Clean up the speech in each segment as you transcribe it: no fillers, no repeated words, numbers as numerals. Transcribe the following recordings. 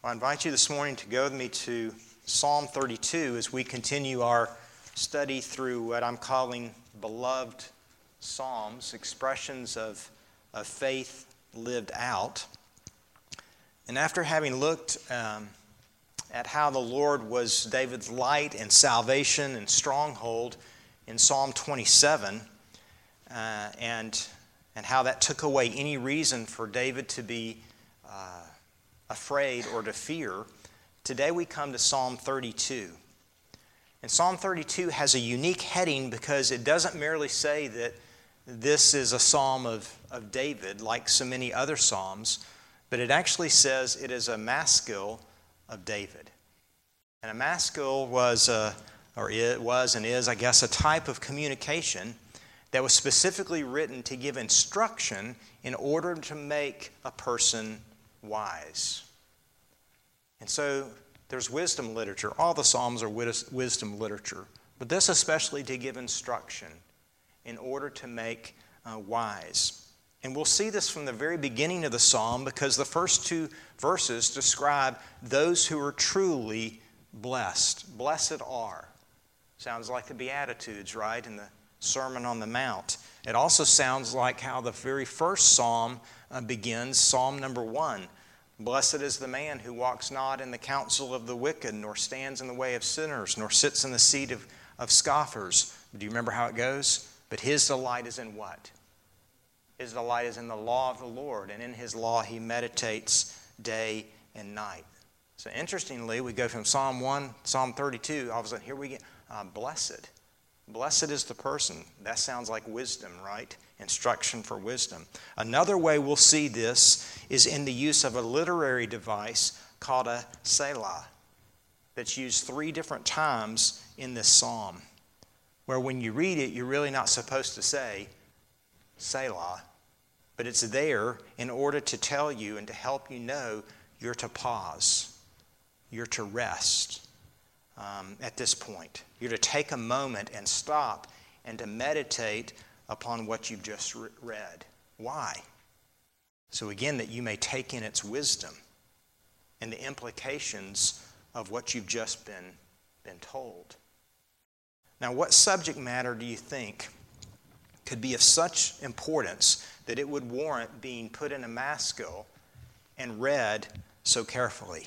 I invite you this morning to go with me to Psalm 32 as we continue our study through what I'm calling beloved Psalms, expressions of faith lived out. And after having looked at how the Lord was David's light and salvation and stronghold in Psalm 27, and how that took away any reason for David to be afraid or to fear, today we come to Psalm 32. And Psalm 32 has a unique heading because it doesn't merely say that this is a psalm of David like so many other psalms, but it actually says it is a maskil of David. And a maskil was and is, I guess, a type of communication that was specifically written to give instruction in order to make a person wise. And so there's wisdom literature. All the Psalms are wisdom literature, but this especially to give instruction in order to make wise. And we'll see this from the very beginning of the Psalm because the first two verses describe those who are truly blessed. Blessed are. Sounds like the Beatitudes, right, in the Sermon on the Mount. It also sounds like how the very first psalm begins, Psalm number 1. Blessed is the man who walks not in the counsel of the wicked, nor stands in the way of sinners, nor sits in the seat of scoffers. Do you remember how it goes? But his delight is in what? His delight is in the law of the Lord, and in his law he meditates day and night. So interestingly, we go from Psalm 1, Psalm 32, all of a sudden here we get blessed. Blessed is the person. That sounds like wisdom, right? Instruction for wisdom. Another way we'll see this is in the use of a literary device called a Selah that's used 3 different times in this psalm, where when you read it, you're really not supposed to say Selah, but it's there in order to tell you and to help you know you're to pause, you're to rest at this point. You're to take a moment and stop and to meditate upon what you've just read. Why? So again, that you may take in its wisdom and the implications of what you've just been told. Now, what subject matter do you think could be of such importance that it would warrant being put in a maskil and read so carefully?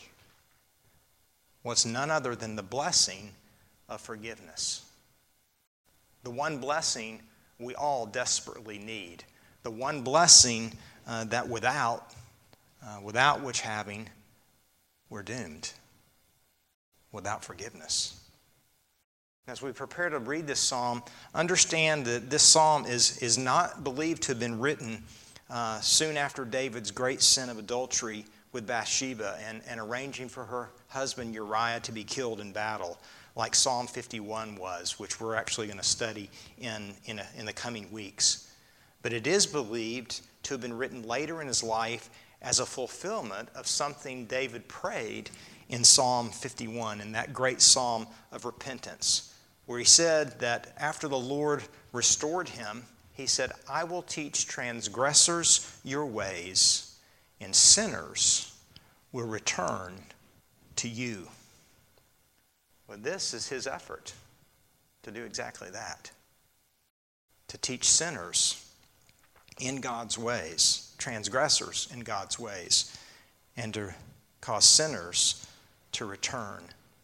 Well, it's none other than the blessing of forgiveness. The one blessing we all desperately need. The one blessing that without which having, we're doomed. Without forgiveness. As we prepare to read this psalm, understand that this psalm is not believed to have been written soon after David's great sin of adultery with Bathsheba and arranging for her husband Uriah to be killed in battle, like Psalm 51 was, which we're actually going to study in the coming weeks. But it is believed to have been written later in his life as a fulfillment of something David prayed in Psalm 51, in that great psalm of repentance, where he said that after the Lord restored him, he said, I will teach transgressors your ways, and sinners will return to you. Well, this is his effort to do exactly that. To teach sinners in God's ways, transgressors in God's ways, and to cause sinners to return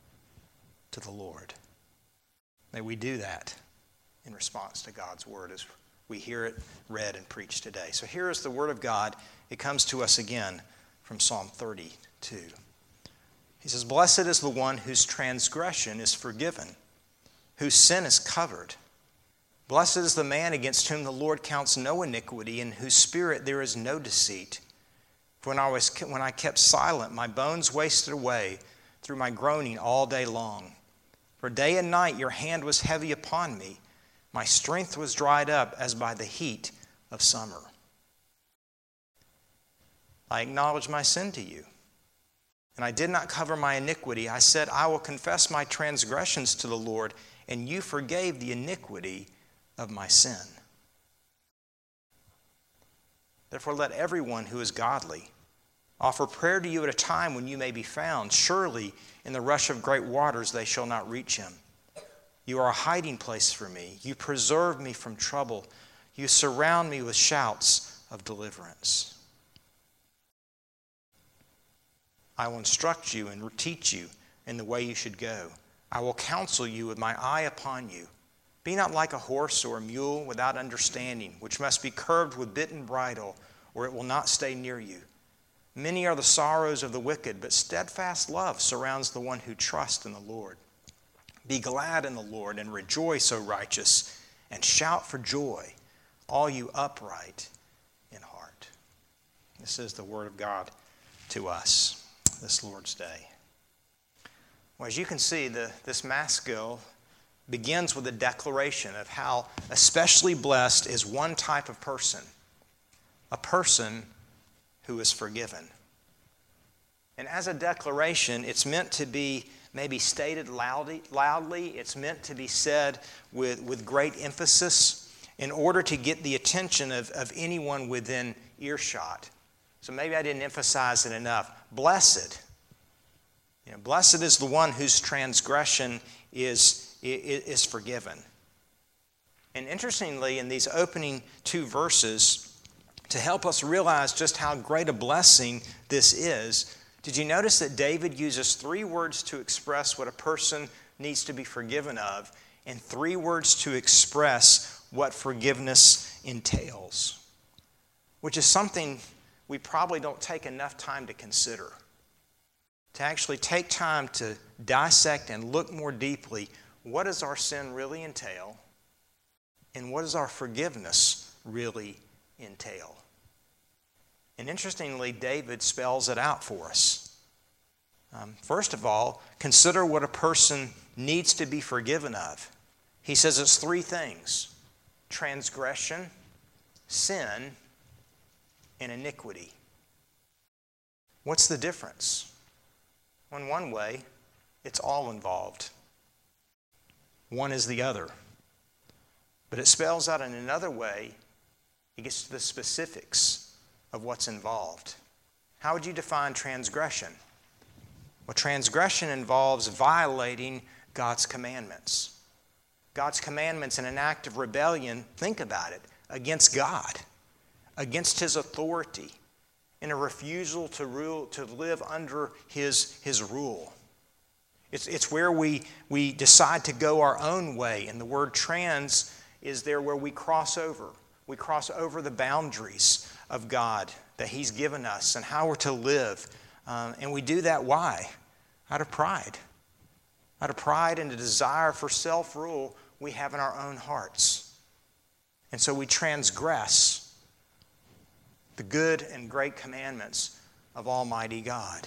to the Lord. May we do that in response to God's word as we hear it read and preached today. So here is the word of God. It comes to us again from Psalm 32. He says, Blessed is the one whose transgression is forgiven, whose sin is covered. Blessed is the man against whom the Lord counts no iniquity, in whose spirit there is no deceit. For when I kept silent, my bones wasted away through my groaning all day long. For day and night your hand was heavy upon me. My strength was dried up as by the heat of summer. I acknowledged my sin to you, and I did not cover my iniquity. I said, I will confess my transgressions to the Lord, and you forgave the iniquity of my sin. Therefore, let everyone who is godly Offer prayer to you at a time when you may be found. Surely in the rush of great waters they shall not reach him. You are a hiding place for me. You preserve me from trouble. You surround me with shouts of deliverance. I will instruct you and teach you in the way you should go. I will counsel you with my eye upon you. Be not like a horse or a mule without understanding, which must be curbed with bit and bridle, or it will not stay near you. Many are the sorrows of the wicked, but steadfast love surrounds the one who trusts in the Lord. Be glad in the Lord and rejoice, O righteous, and shout for joy, all you upright in heart. This is the word of God to us this Lord's Day. Well, as you can see, this Maskil begins with a declaration of how especially blessed is one type of person, a person who is forgiven. And as a declaration, it's meant to be maybe stated loudly. It's meant to be said with great emphasis in order to get the attention of anyone within earshot. So maybe I didn't emphasize it enough. Blessed. Blessed is the one whose transgression is forgiven. And interestingly, in these opening two verses, to help us realize just how great a blessing this is, did you notice that David uses 3 words to express what a person needs to be forgiven of, and 3 words to express what forgiveness entails? Which is something we probably don't take enough time to consider. To actually take time to dissect and look more deeply, what does our sin really entail? And what does our forgiveness really entail? And interestingly, David spells it out for us. First of all, consider what a person needs to be forgiven of. He says it's 3 things: transgression, sin, and iniquity. What's the difference? In one way, it's all involved. One is the other. But it spells out in another way, it gets to the specifics of what's involved. How would you define transgression? Well, transgression involves violating God's commandments. God's commandments in an act of rebellion, think about it, against God, against His authority, in a refusal to live under His rule. It's where we decide to go our own way, and the word trans is there where we cross over. We cross over the boundaries of God that He's given us and how we're to live. And we do that, why? Out of pride. Out of pride and a desire for self-rule we have in our own hearts. And so we transgress the good and great commandments of Almighty God.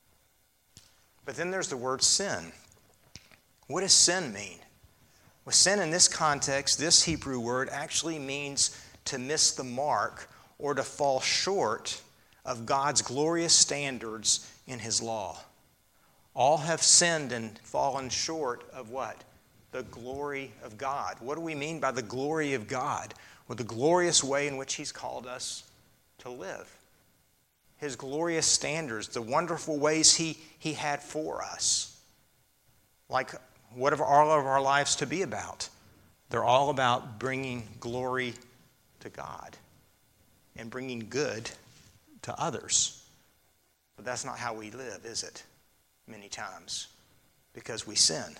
But then there's the word sin. What does sin mean? Well, sin in this context, this Hebrew word actually means to miss the mark or to fall short of God's glorious standards in His law. All have sinned and fallen short of what? The glory of God. What do we mean by the glory of God? Well, the glorious way in which He's called us to live. His glorious standards, the wonderful ways He had for us. Like, what are all of our lives to be about? They're all about bringing glory to God and bringing good to others. But that's not how we live, is it? Many times. Because we sin.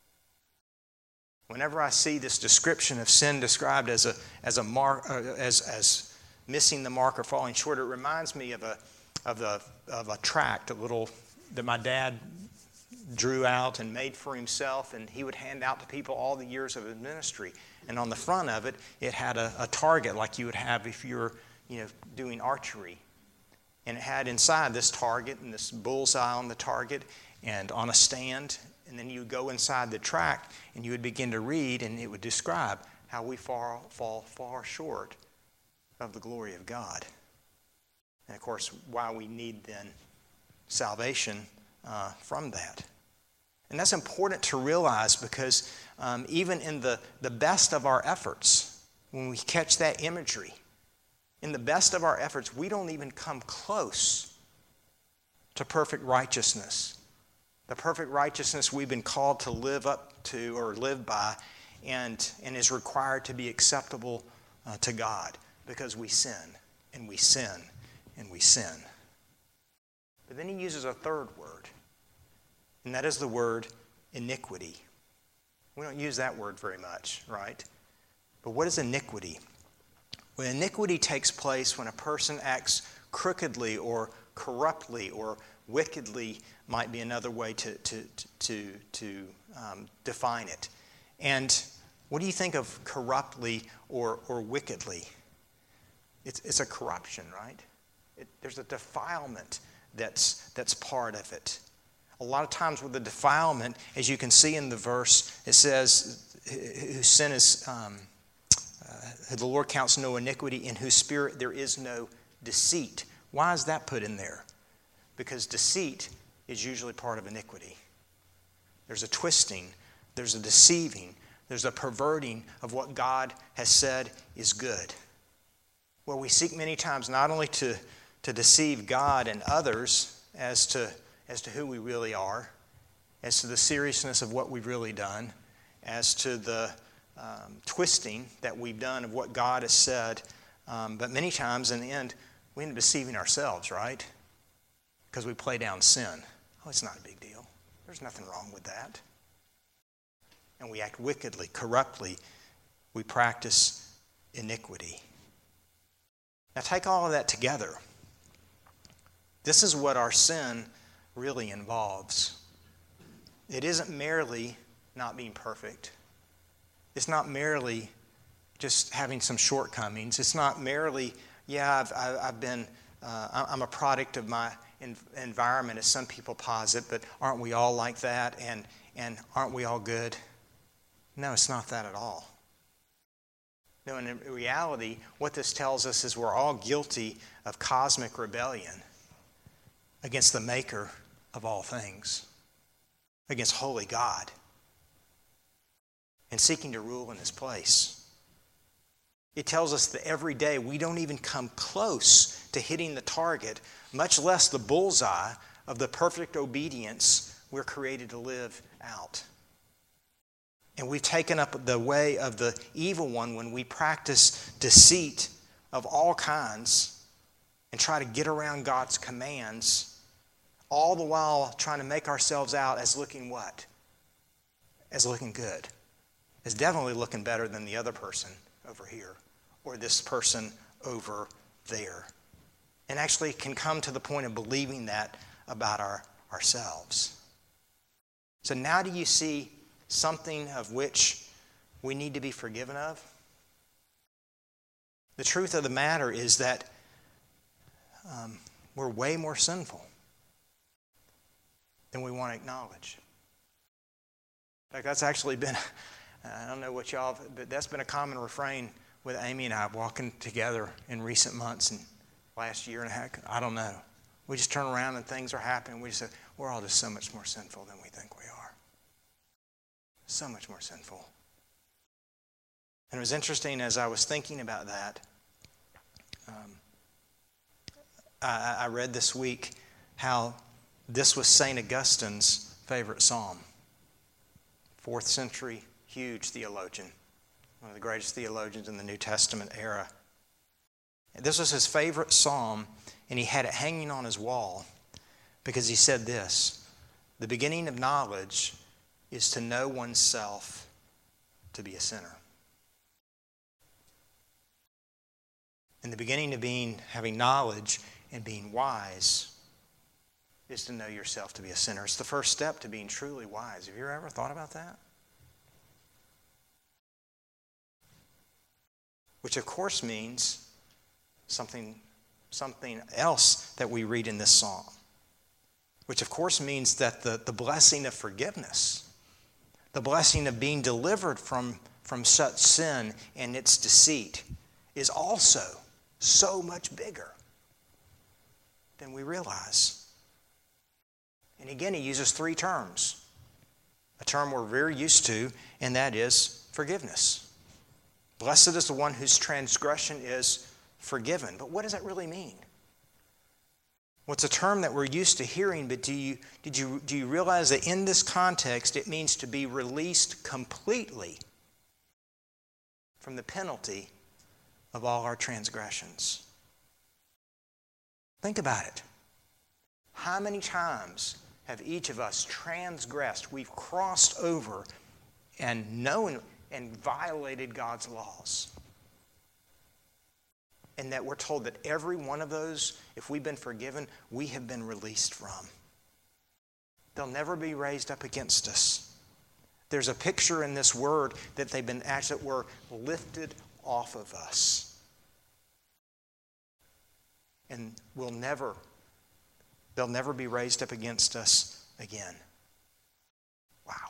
Whenever I see this description of sin described as missing the mark or falling short, it reminds me of a tract, that my dad drew out and made for himself, and he would hand out to people all the years of his ministry. And on the front of it, it had a target like you would have if you were, doing archery. And it had inside this target and this bullseye on the target and on a stand. And then you would go inside the tract and you would begin to read, and it would describe how we fall far short of the glory of God. And of course, why we need then salvation from that. And that's important to realize because even in the best of our efforts, when we catch that imagery, in the best of our efforts, we don't even come close to perfect righteousness. The perfect righteousness we've been called to live up to or live by and is required to be acceptable to God because we sin and we sin and we sin. But then he uses a third word, and that is the word iniquity. We don't use that word very much, right? But what is iniquity? Well, iniquity takes place when a person acts crookedly or corruptly or wickedly, might be another way to define it. And what do you think of corruptly or wickedly? It's a corruption, right? There's a defilement that's part of it. A lot of times with the defilement, as you can see in the verse, it says, whose sin is, the Lord counts no iniquity, in whose spirit there is no deceit. Why is that put in there? Because deceit is usually part of iniquity. There's a twisting, there's a deceiving, there's a perverting of what God has said is good. Well, we seek many times not only to deceive God and others as to who we really are, as to the seriousness of what we've really done, as to the twisting that we've done of what God has said. But many times in the end, we end up deceiving ourselves, right? Because we play down sin. Oh, it's not a big deal. There's nothing wrong with that. And we act wickedly, corruptly. We practice iniquity. Now take all of that together. This is what our sin really involves. It isn't merely not being perfect. It's not merely just having some shortcomings. It's not merely, I'm a product of my environment, as some people posit, but aren't we all like that? And aren't we all good? No, it's not that at all. No, in reality, what this tells us is we're all guilty of cosmic rebellion against the maker of all things, against holy God, and seeking to rule in his place. It tells us that every day we don't even come close to hitting the target, much less the bullseye of the perfect obedience we're created to live out. And we've taken up the way of the evil one when we practice deceit of all kinds and try to get around God's commands, all the while trying to make ourselves out as looking what? As looking good. As definitely looking better than the other person over here or this person over there. And actually can come to the point of believing that about ourselves. So now do you see something of which we need to be forgiven of? The truth of the matter is that we're way more sinful than we want to acknowledge. In fact, that's actually been, I don't know what y'all, but that's been a common refrain with Amy and I walking together in recent months and last year and a half. I don't know. We just turn around and things are happening. We just say, we're all just so much more sinful than we think we are. So much more sinful. And it was interesting as I was thinking about that. I read this week how this was St. Augustine's favorite psalm. 4th century, huge theologian. One of the greatest theologians in the New Testament era. This was his favorite psalm, and he had it hanging on his wall because he said this: the beginning of knowledge is to know oneself to be a sinner. And the beginning of having knowledge and being wise is to know yourself to be a sinner. It's the first step to being truly wise. Have you ever thought about that? Which of course means something else that we read in this psalm. Which of course means that the blessing of forgiveness, the blessing of being delivered from such sin and its deceit, is also so much bigger than we realize. And again, he uses 3 terms. A term we're very used to, and that is forgiveness. Blessed is the one whose transgression is forgiven. But what does that really mean? Well, it's a term that we're used to hearing, but do you realize that in this context it means to be released completely from the penalty of all our transgressions? Think about it. How many times have each of us transgressed? We've crossed over and known and violated God's laws. And that we're told that every one of those, if we've been forgiven, we have been released from. They'll never be raised up against us. There's a picture in this word that they've been actually were lifted off of us. And they'll never be raised up against us again. Wow.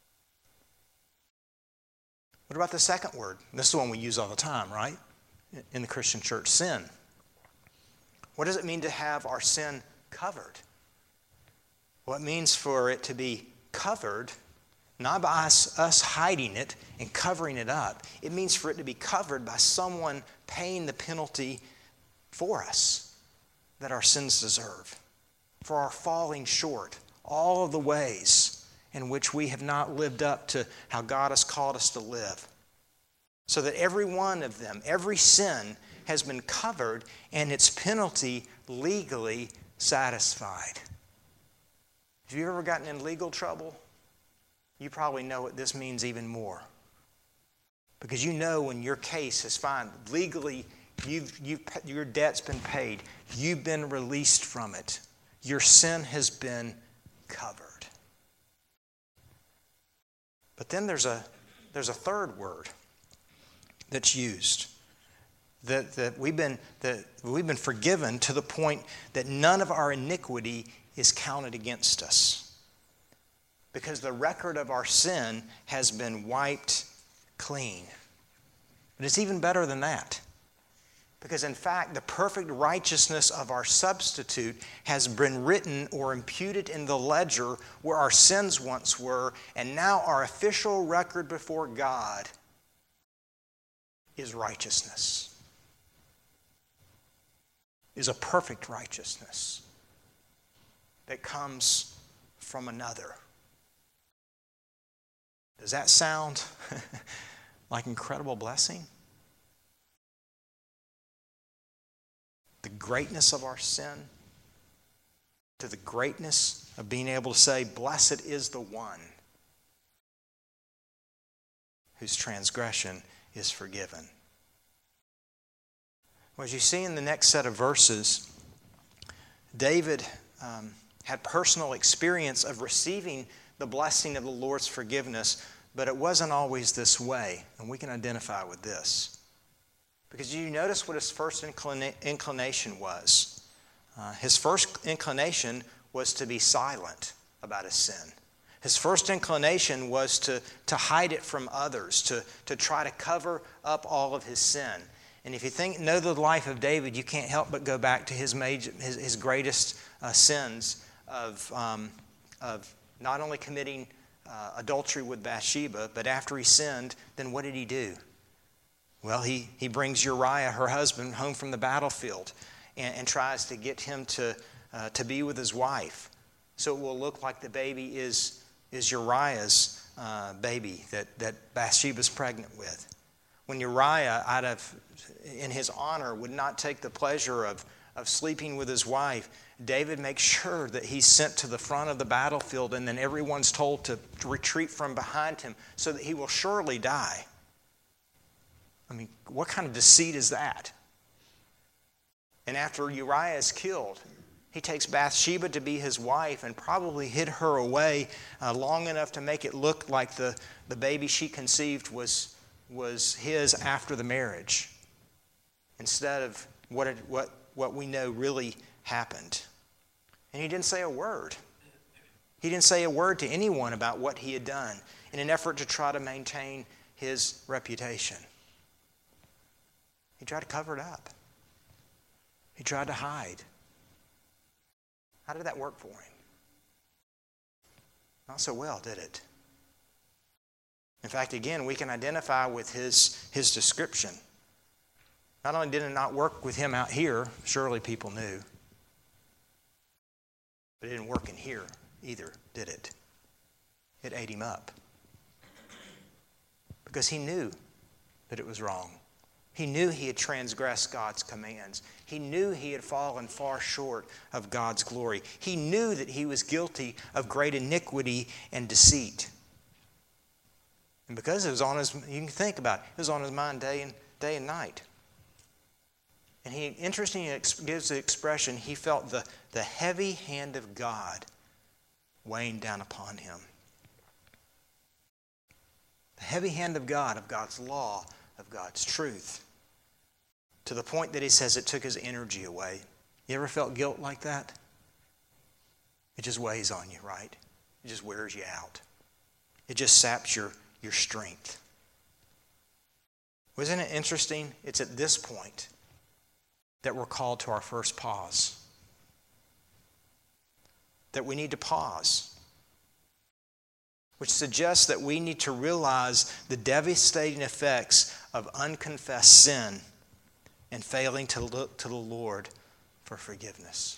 What about the second word? This is the one we use all the time, right? In the Christian church, sin. What does it mean to have our sin covered? Well, it means for it to be covered, not by us hiding it and covering it up. It means for it to be covered by someone paying the penalty for us that our sins deserve, for our falling short, all of the ways in which we have not lived up to how God has called us to live. So that every one of them, every sin has been covered and its penalty legally satisfied. Have you ever gotten in legal trouble? You probably know what this means even more. Because you know when your case is fine, legally your debt's been paid. You've been released from it. Your sin has been covered. But then there's a third word that's used. That we've been forgiven to the point that none of our iniquity is counted against us. Because the record of our sin has been wiped clean. But it's even better than that. Because in fact, the perfect righteousness of our substitute has been written or imputed in the ledger where our sins once were, and now our official record before God is righteousness. Is a perfect righteousness that comes from another. Does that sound like incredible blessing? The greatness of our sin to the greatness of being able to say, blessed is the one whose transgression is forgiven. Well, as you see in the next set of verses, David had personal experience of receiving the blessing of the Lord's forgiveness, but it wasn't always this way, and we can identify with this. Because you notice what his first inclination was. His first inclination was to be silent about his sin. His first inclination was to hide it from others, to try to cover up all of his sin. And if you know the life of David, you can't help but go back to his greatest sins of not only committing adultery with Bathsheba, but after he sinned, then what did he do? Well, he brings Uriah, her husband, home from the battlefield and tries to get him to be with his wife. So it will look like the baby is Uriah's baby that Bathsheba's pregnant with. When Uriah, in his honor, would not take the pleasure of sleeping with his wife, David makes sure that he's sent to the front of the battlefield, and then everyone's told to retreat from behind him so that he will surely die. I mean, what kind of deceit is that? And after Uriah is killed, he takes Bathsheba to be his wife and probably hid her away long enough to make it look like the baby she conceived was his after the marriage, instead of what we know really happened. And he didn't say a word. He didn't say a word to anyone about what he had done in an effort to try to maintain his reputation. He tried to cover it up. He tried to hide. How did that work for him? Not so well, did it? In fact, again, we can identify with his description. Not only did it not work with him out here, surely people knew. But it didn't work in here either, did it? It ate him up. Because he knew that it was wrong. He knew he had transgressed God's commands. He knew he had fallen far short of God's glory. He knew that he was guilty of great iniquity and deceit. And because it was on his, you can think about it, it was on his mind day and night. And he interestingly gives the expression, he felt the heavy hand of God weighing down upon him. The heavy hand of God, of God's law, of God's truth. To the point that he says it took his energy away. You ever felt guilt like that? It just weighs on you, right? It just wears you out. It just saps your strength. Wasn't it interesting? It's at this point that we're called to our first pause. That we need to pause. Which suggests that we need to realize the devastating effects of unconfessed sin and failing to look to the Lord for forgiveness.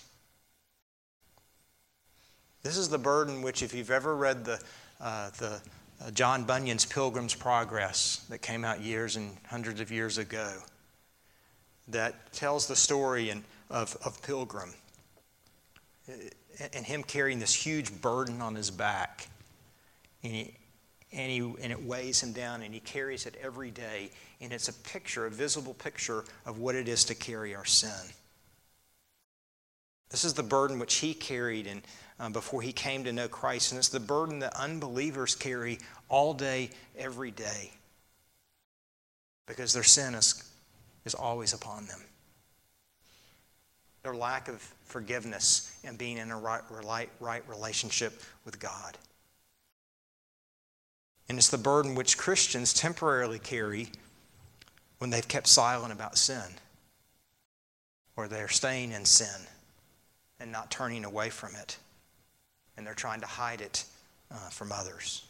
This is the burden which, if you've ever read the John Bunyan's Pilgrim's Progress that came out years and hundreds of years ago, that tells the story of Pilgrim and him carrying this huge burden on his back. And it weighs him down, and he carries it every day. And it's a picture, a visible picture of what it is to carry our sin. This is the burden which he carried before he came to know Christ. And it's the burden that unbelievers carry all day, every day. Because their sin is always upon them. Their lack of forgiveness and being in a right relationship with God. And it's the burden which Christians temporarily carry when they've kept silent about sin, or they're staying in sin and not turning away from it, and they're trying to hide it from others.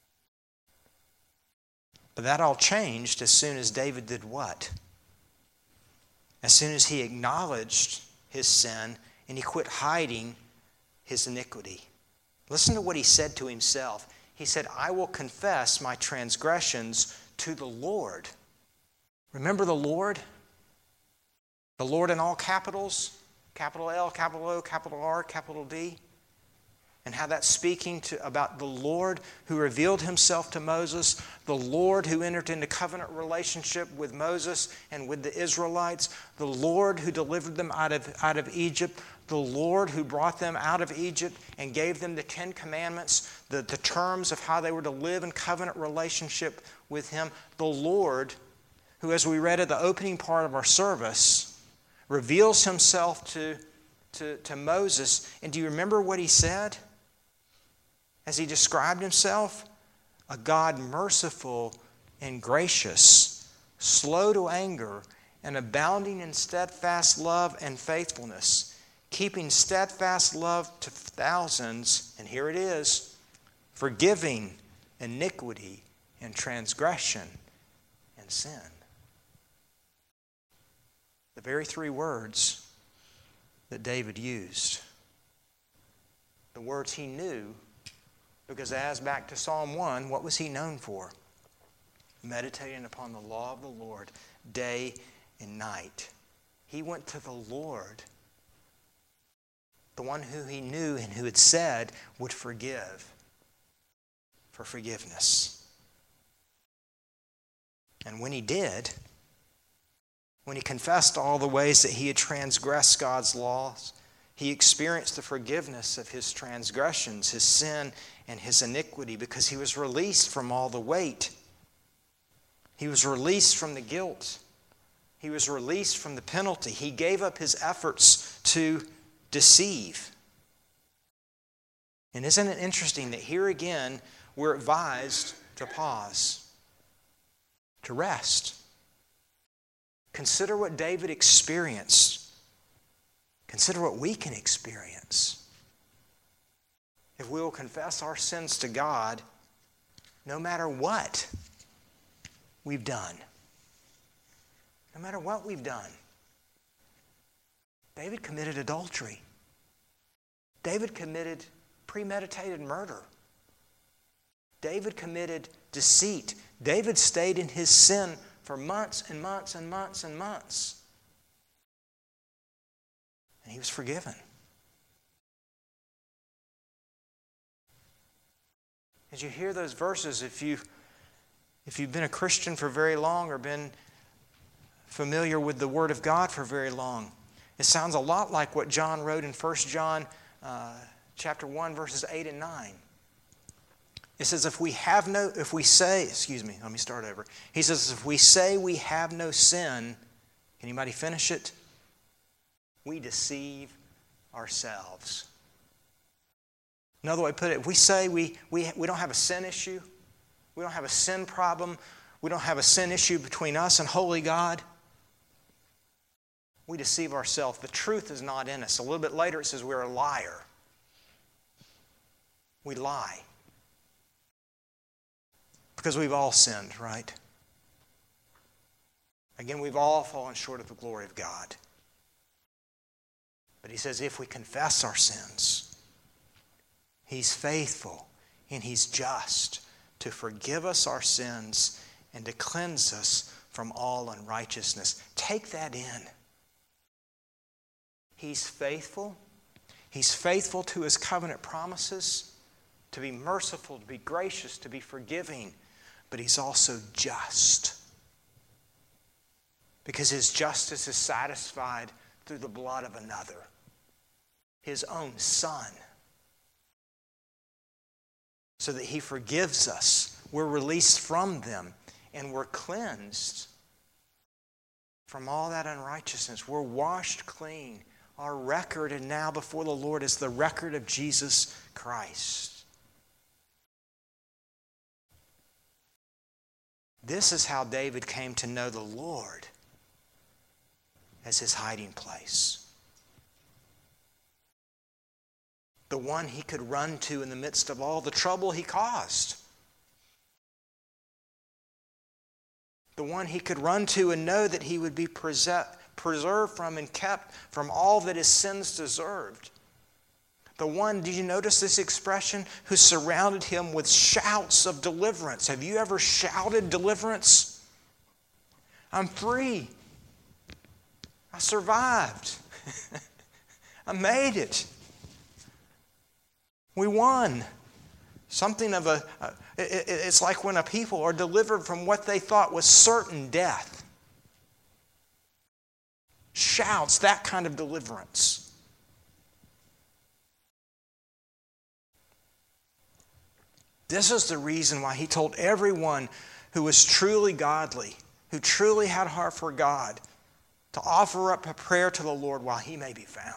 But that all changed as soon as David did what? As soon as he acknowledged his sin and he quit hiding his iniquity. Listen to what he said to himself. He said, I will confess my transgressions to the Lord. Remember the Lord? The Lord in all capitals, capital L, capital O, capital R, capital D. And how that's speaking about the Lord who revealed himself to Moses, the Lord who entered into covenant relationship with Moses and with the Israelites, the Lord who delivered them out of Egypt, the Lord who brought them out of Egypt and gave them the 10 Commandments, the terms of how they were to live in covenant relationship with him, the Lord who, as we read at the opening part of our service, reveals himself to Moses. And do you remember what he said? As he described himself, a God merciful and gracious, slow to anger, and abounding in steadfast love and faithfulness, keeping steadfast love to thousands, and here it is, forgiving iniquity and transgression and sin. The very 3 words that David used. The words he knew, because as back to Psalm 1, what was he known for? Meditating upon the law of the Lord day and night. He went to the Lord, the one who he knew and who had said would forgive, for forgiveness. And when he did, when he confessed all the ways that he had transgressed God's laws, he experienced the forgiveness of his transgressions, his sin, and his iniquity, because he was released from all the weight. He was released from the guilt. He was released from the penalty. He gave up his efforts to deceive. And isn't it interesting that here again we're advised to pause, to rest. Consider what David experienced. Consider what we can experience. If we will confess our sins to God, no matter what we've done. No matter what we've done. David committed adultery. David committed premeditated murder. David committed deceit. David stayed in his sin for months and months and months and months. And he was forgiven. As you hear those verses, if you've been a Christian for very long or been familiar with the Word of God for very long, it sounds a lot like what John wrote in 1 John chapter 1, verses 8 and 9. It says, if we say, He says, if we say we have no sin, can anybody finish it? We deceive ourselves. Another way to put it, if we say we don't have a sin issue, we don't have a sin problem, we don't have a sin issue between us and holy God, we deceive ourselves. The truth is not in us. A little bit later it says we're a liar. We lie. Because we've all sinned, right? Again, we've all fallen short of the glory of God. But he says if we confess our sins, He's faithful and He's just to forgive us our sins and to cleanse us from all unrighteousness. Take that in. He's faithful. He's faithful to His covenant promises, to be merciful, to be gracious, to be forgiving. But He's also just. Because His justice is satisfied through the blood of another, His own Son. So that He forgives us. We're released from them. And we're cleansed from all that unrighteousness. We're washed clean. Our record and now before the Lord is the record of Jesus Christ. This is how David came to know the Lord as his hiding place. The one he could run to in the midst of all the trouble he caused. The one he could run to and know that he would be preserved from and kept from all that his sins deserved. The one, did you notice this expression, who surrounded him with shouts of deliverance. Have you ever shouted deliverance? I'm free. I survived. I made it. We won. Something of it's like when a people are delivered from what they thought was certain death. Shouts, that kind of deliverance. This is the reason why he told everyone who was truly godly, who truly had a heart for God, to offer up a prayer to the Lord while he may be found.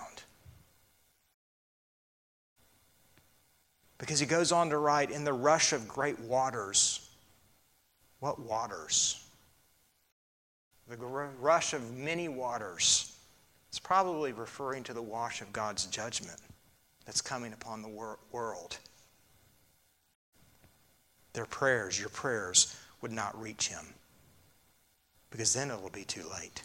Because he goes on to write, in the rush of great waters. What waters? The rush of many waters. It's probably referring to the wash of God's judgment that's coming upon the world. Their prayers, your prayers, would not reach him. Because then it will be too late.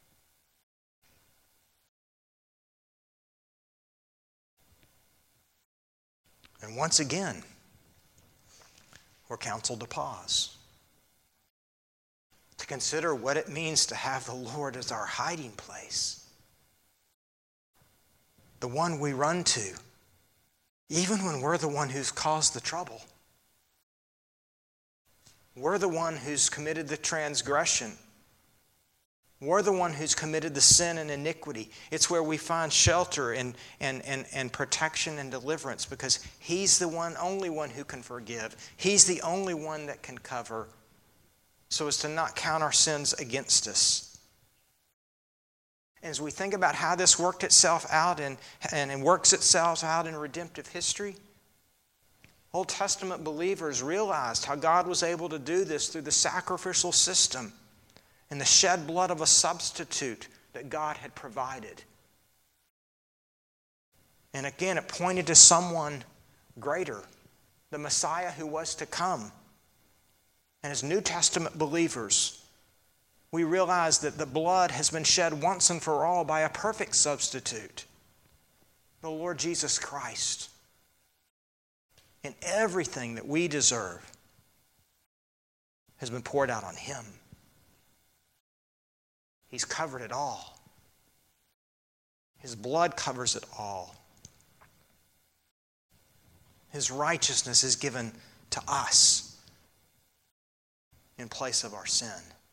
And once again, we're counseled to pause. To consider what it means to have the Lord as our hiding place. The one we run to, even when we're the one who's caused the trouble. We're the one who's committed the transgression. We're the one who's committed the sin and iniquity. It's where we find shelter and protection and deliverance because he's the only one who can forgive. He's the only one that can cover so as to not count our sins against us. As we think about how this worked itself out and works itself out in redemptive history, Old Testament believers realized how God was able to do this through the sacrificial system and the shed blood of a substitute that God had provided. And again, it pointed to someone greater, the Messiah who was to come. And as New Testament believers, we realize that the blood has been shed once and for all by a perfect substitute. the Lord Jesus Christ. And everything that we deserve has been poured out on Him. He's covered it all. His blood covers it all. His righteousness is given to us in place of our sin.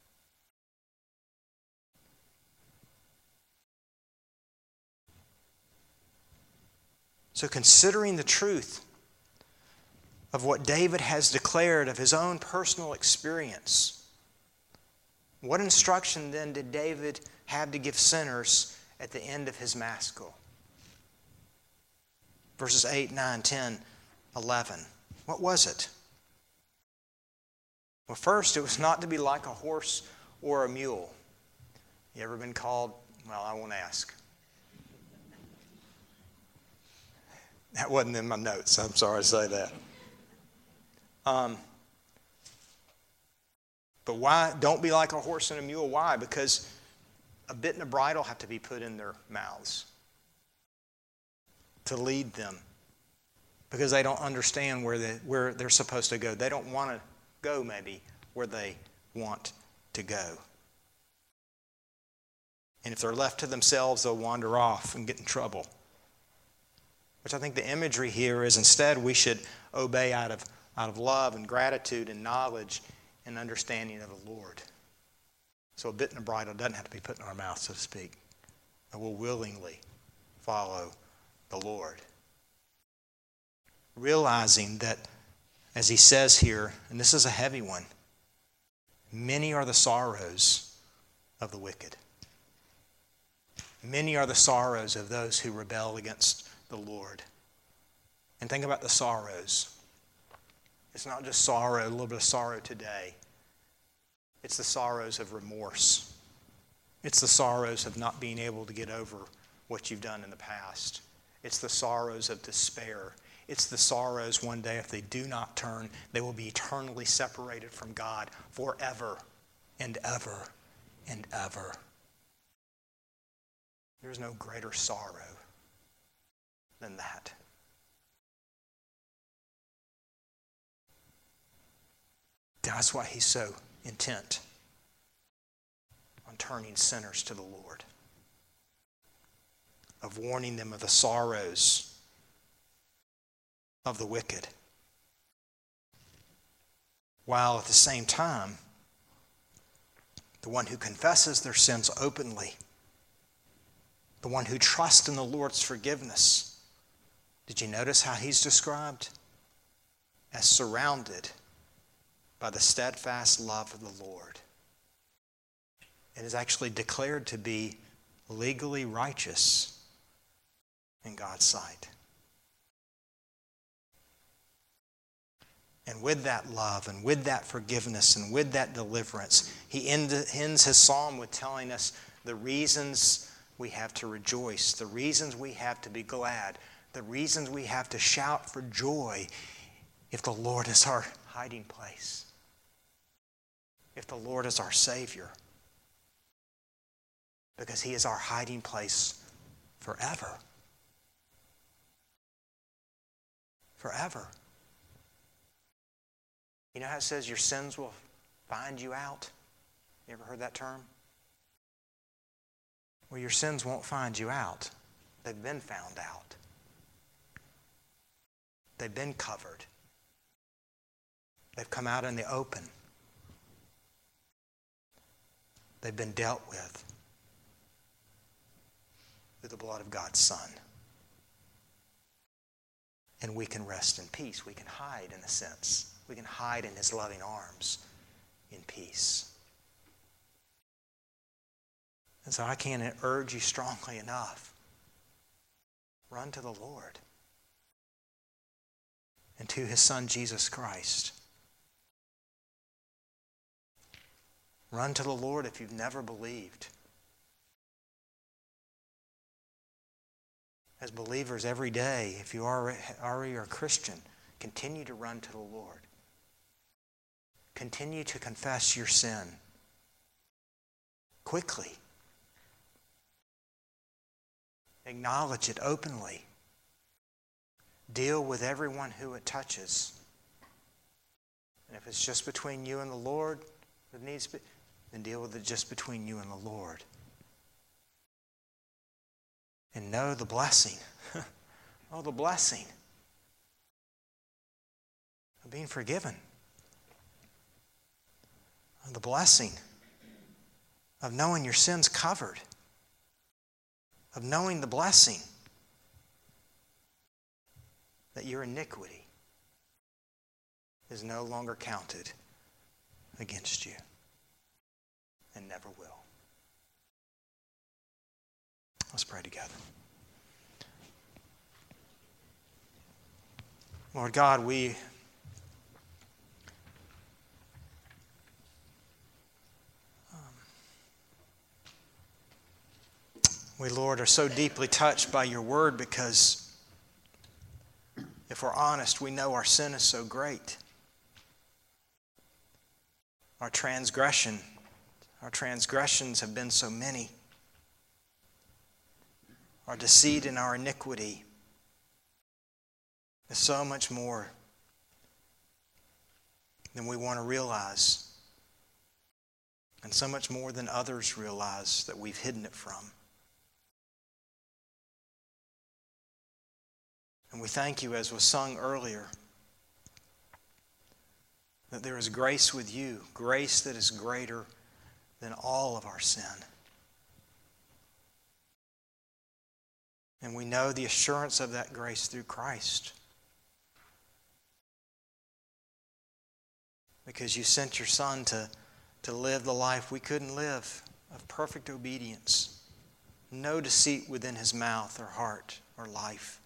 So considering the truth of what David has declared of his own personal experience, what instruction then did David have to give sinners at the end of his maskil? Verses 8, 9, 10, 11. What was it? Well, first, it was not to be like a horse or a mule. You ever been called? Well, I won't ask. That wasn't in my notes. I'm sorry to say that. But why? Don't be like a horse and a mule. Why? Because a bit and a bridle have to be put in their mouths to lead them, because they don't understand where they're supposed to go. They don't want to go maybe where they want to go. And if they're left to themselves, they'll wander off and get in trouble. Which I think the imagery here is instead we should obey out of love and gratitude and knowledge and understanding of the Lord. So a bit and a bridle doesn't have to be put in our mouth, so to speak. And we'll willingly follow the Lord. Realizing that, as he says here, and this is a heavy one, many are the sorrows of the wicked. Many are the sorrows of those who rebel against the Lord. And think about the sorrows. It's not just sorrow, a little bit of sorrow today. It's the sorrows of remorse. It's the sorrows of not being able to get over what you've done in the past. It's the sorrows of despair. It's the sorrows one day, if they do not turn, they will be eternally separated from God forever and ever and ever. There's no greater sorrow than that. That's why he's so intent on turning sinners to the Lord, of warning them of the sorrows of the wicked, while at the same time, the one who confesses their sins openly, the one who trusts in the Lord's forgiveness, did you notice how he's described? As surrounded by the steadfast love of the Lord. It is actually declared to be legally righteous in God's sight. And with that love and with that forgiveness and with that deliverance, he ends his psalm with telling us the reasons we have to rejoice, the reasons we have to be glad, the reasons we have to shout for joy if the Lord is our hiding place, if the Lord is our Savior, because he is our hiding place forever. Forever. You know how it says your sins will find you out? You ever heard that term? Well, your sins won't find you out. They've been found out. They've been covered. They've come out in the open. They've been dealt with through the blood of God's Son. And we can rest in peace. We can hide, in a sense. We can hide in his loving arms in peace. And so I can't urge you strongly enough. Run to the Lord and to his Son, Jesus Christ. Run to the Lord if you've never believed. As believers every day, if you already are a Christian, continue to run to the Lord. Continue to confess your sin quickly. Acknowledge it openly deal with everyone who it touches. And if it's just between you and the Lord, it needs to be, then deal with it just between you and the Lord. And know the blessing. Oh, the blessing of being forgiven. The blessing of knowing your sins covered. Of knowing the blessing that your iniquity is no longer counted against you and never will. Let's pray together. Lord God, we Lord, are so deeply touched by your word because if we're honest, we know our sin is so great. Our transgressions have been so many. Our deceit and our iniquity is so much more than we want to realize, and so much more than others realize that we've hidden it from. And we thank you, as was sung earlier, that there is grace with you, grace that is greater than all of our sin. And we know the assurance of that grace through Christ. Because you sent your Son to live the life we couldn't live, of perfect obedience. No deceit within his mouth or heart or life.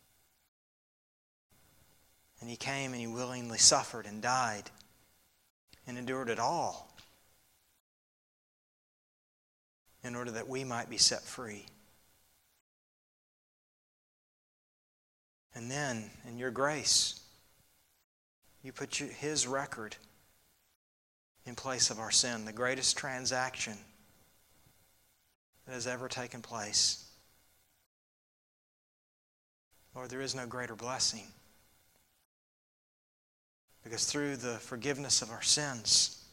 And he came and he willingly suffered and died and endured it all in order that we might be set free. And then, in your grace, you put his record in place of our sin, the greatest transaction that has ever taken place. Lord, there is no greater blessing. Because through the forgiveness of our sins,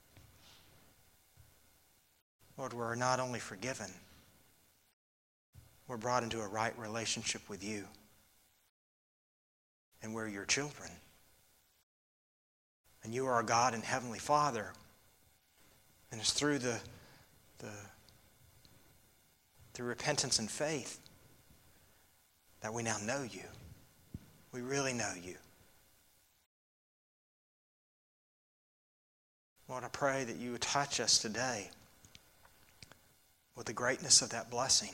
Lord, we're not only forgiven, we're brought into a right relationship with you. And we're your children. And you are our God and Heavenly Father. And it's through through repentance and faith that we now know you. We really know you. Lord, I pray that you would touch us today with the greatness of that blessing.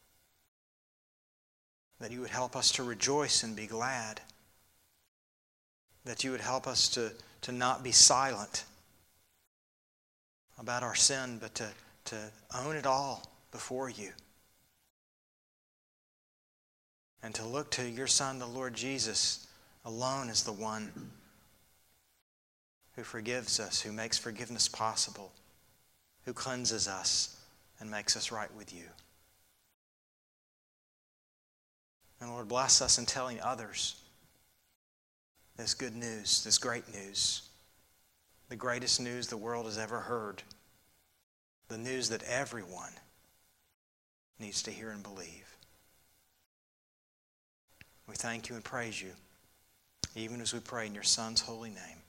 That you would help us to rejoice and be glad. That you would help us to not be silent about our sin, but to own it all before you. And to look to your Son, the Lord Jesus, alone as the one who forgives us, who makes forgiveness possible, who cleanses us and makes us right with you. And Lord, bless us in telling others this good news, this great news, the greatest news the world has ever heard, the news that everyone needs to hear and believe. We thank you and praise you, even as we pray in your Son's holy name.